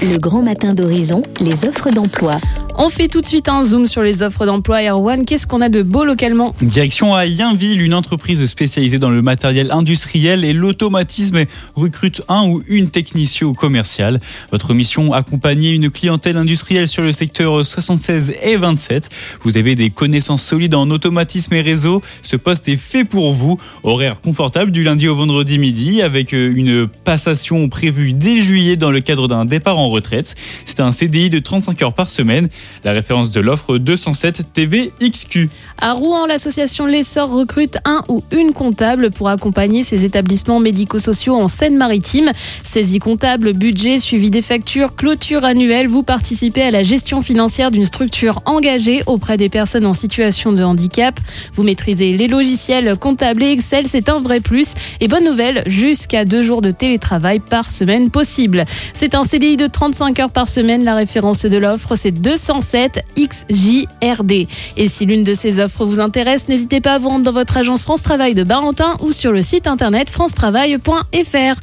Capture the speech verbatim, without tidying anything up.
Le grand matin d'Horizon, les offres d'emploi. On fait tout de suite un zoom sur les offres d'emploi. Erwan, qu'est-ce qu'on a de beau localement ? Direction à Yainville, une entreprise spécialisée dans le matériel industriel et l'automatisme recrute un ou une technicien ou commercial. Votre mission, accompagner une clientèle industrielle sur le secteur soixante-seize et vingt-sept. Vous avez des connaissances solides en automatisme et réseau. Ce poste est fait pour vous. Horaire confortable du lundi au vendredi midi avec une passation prévue dès juillet dans le cadre d'un départ en retraite. C'est un C D I de trente-cinq heures par semaine. La référence de l'offre deux cent sept T V X Q. À Rouen, l'association L'Essor recrute un ou une comptable pour accompagner ses établissements médico-sociaux en Seine-Maritime. Saisie comptable, budget, suivi des factures, clôture annuelle. Vous participez à la gestion financière d'une structure engagée auprès des personnes en situation de handicap. Vous maîtrisez les logiciels comptables et Excel, c'est un vrai plus. Et bonne nouvelle, jusqu'à deux jours de télétravail par semaine possible. C'est un C D I de trente-cinq heures par semaine. La référence de l'offre, c'est deux cent sept X J R D. Et si l'une de ces offres vous intéresse, n'hésitez pas à vous rendre dans votre agence France Travail de Barentin ou sur le site internet france travail point f r.